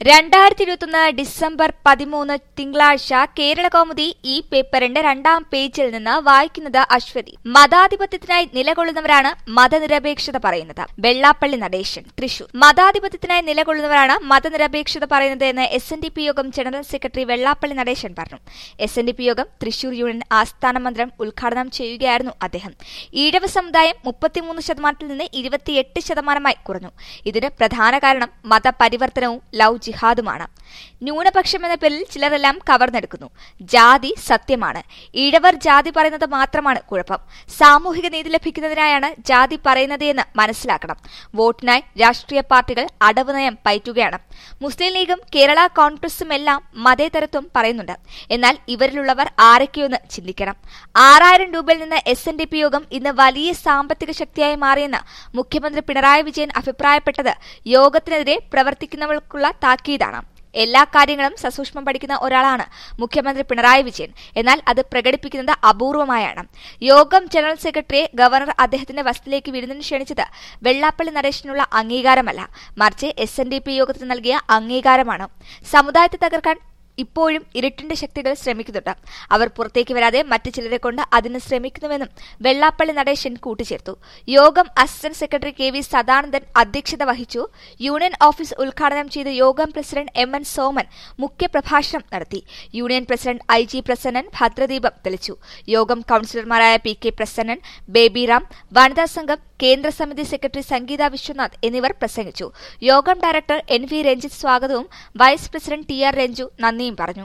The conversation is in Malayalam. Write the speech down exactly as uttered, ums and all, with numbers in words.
രണ്ടായിരത്തി ഇരുപത്തൊന്ന് ഡിസംബർ പതിമൂന്ന് തിങ്കളാഴ്ച കേരളകൗമുദി ഈ പേപ്പറിന്റെ രണ്ടാം പേജിൽ നിന്ന് വായിക്കുന്നത് അശ്വതി. മതാധിപത്യത്തിനായി നിലകൊള്ളുന്നവരാണ് മതനിരപേക്ഷത പറയുന്നത്. വെള്ളാപ്പള്ളി നടേശൻ, തൃശൂർ. മതാധിപത്യത്തിനായി നിലകൊള്ളുന്നവരാണ് മതനിരപേക്ഷത പറയുന്നത് എന്ന് എസ് എൻ ഡി പി യോഗം ജനറൽ സെക്രട്ടറി വെള്ളാപ്പള്ളി നടേശൻ പറഞ്ഞു. എസ് എൻ ഡി പി യോഗം തൃശൂർ യൂണിയൻ ആസ്ഥാന മന്ദിരം ഉദ്ഘാടനം ചെയ്യുകയായിരുന്നു അദ്ദേഹം. ഈഴവ സമുദായം മുപ്പത്തിമൂന്ന് ശതമാനത്തിൽ നിന്ന് ഇരുപത്തിയെട്ട് ശതമാനമായി കുറഞ്ഞു. ഇതിന് പ്രധാന കാരണം മതപരിവർത്തനവും ലവ് ജിഹാദുമാണ്. ന്യൂനപക്ഷം എന്ന പേരിൽ ചിലരെല്ലാം കവർന്നെടുക്കുന്നു. ജാതി സത്യമാണ്. ഈഴവർ ജാതി പറയുന്നത് മാത്രമാണ് കുഴപ്പം. സാമൂഹിക നീതി ലഭിക്കുന്നതിനായാണ് ജാതി പറയുന്നത് എന്ന് മനസ്സിലാക്കണം. വോട്ടിനായി രാഷ്ട്രീയ പാർട്ടികൾ അടവ് നയം പയറ്റുകയാണ്. മുസ്ലിം ലീഗും കേരള കോൺഗ്രസും എല്ലാം മതേതരത്വം പറയുന്നുണ്ട്. എന്നാൽ ഇവരിലുള്ളവർ ആരൊക്കെയൊന്ന് ചിന്തിക്കണം. ആറായിരം രൂപയിൽ നിന്ന് എസ് എൻ ഡി പി യോഗം ഇന്ന് വലിയ സാമ്പത്തിക ശക്തിയായി മാറിയെന്ന് മുഖ്യമന്ത്രി പിണറായി വിജയൻ അഭിപ്രായപ്പെട്ടത് യോഗത്തിനെതിരെ പ്രവർത്തിക്കുന്നവർക്കുള്ള താക്കീതാണ്. എല്ലാ കാര്യങ്ങളും സസൂക്ഷ്മം പഠിക്കുന്ന ഒരാളാണ് മുഖ്യമന്ത്രി പിണറായി വിജയൻ. എന്നാൽ അത് പ്രകടിപ്പിക്കുന്നത് അപൂർവമായാണ്. യോഗം ജനറൽ സെക്രട്ടറിയെ ഗവർണർ അദ്ദേഹത്തിന്റെ വസതിയിലേക്ക് വിരുന്നിന് ക്ഷണിച്ചത് വെള്ളാപ്പള്ളി നടേശനുള്ള അംഗീകാരമല്ല, മറിച്ച് എസ് എൻ ഡി പി യോഗത്തിന് നൽകിയ അംഗീകാരമാണ്. സമുദായത്തെ തകർക്കാൻ ഇപ്പോഴും ഇരുട്ടിന്റെ ശക്തികൾ ശ്രമിക്കുന്നുണ്ട്. അവർ പുറത്തേക്ക് വരാതെ മറ്റു ചിലരെ കൊണ്ട് അതിന് ശ്രമിക്കുന്നുവെന്നും വെള്ളാപ്പള്ളി നടേശൻ കൂട്ടിച്ചേർത്തു. യോഗം assistant secretary K V Sadanandan അധ്യക്ഷത വഹിച്ചു. യൂണിയൻ ഓഫീസ് ഉദ്ഘാടനം ചെയ്ത യോഗം പ്രസിഡന്റ് എം എൻ സോമൻ മുഖ്യപ്രഭാഷണം നടത്തി. Union president I G Prasannan ഭദ്രദീപം തെളിച്ചു. യോഗം കൌൺസിലർമാരായ പി കെ പ്രസന്നൻ, ബേബിറാം, വനിതാ സംഘം കേന്ദ്ര സമിതി സെക്രട്ടറി സംഗീത വിശ്വനാഥ് എന്നിവർ പ്രസംഗിച്ചു. യോഗം ഡയറക്ടർ എൻ വി രഞ്ജിത്ത് സ്വാഗതവും vice president T R Ranju നന്ദിയും പറഞ്ഞു.